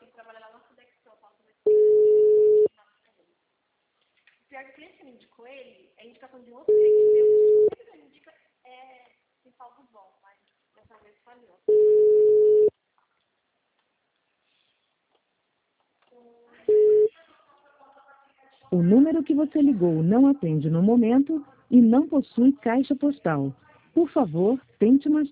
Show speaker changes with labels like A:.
A: Pior que o cliente que me indicou ele, é indicação de um outro cliente meu, que sempre me indica tem saldo bom, mas dessa vez falhou.
B: O número que você ligou não atende no momento e não possui caixa postal. Por favor, tente mais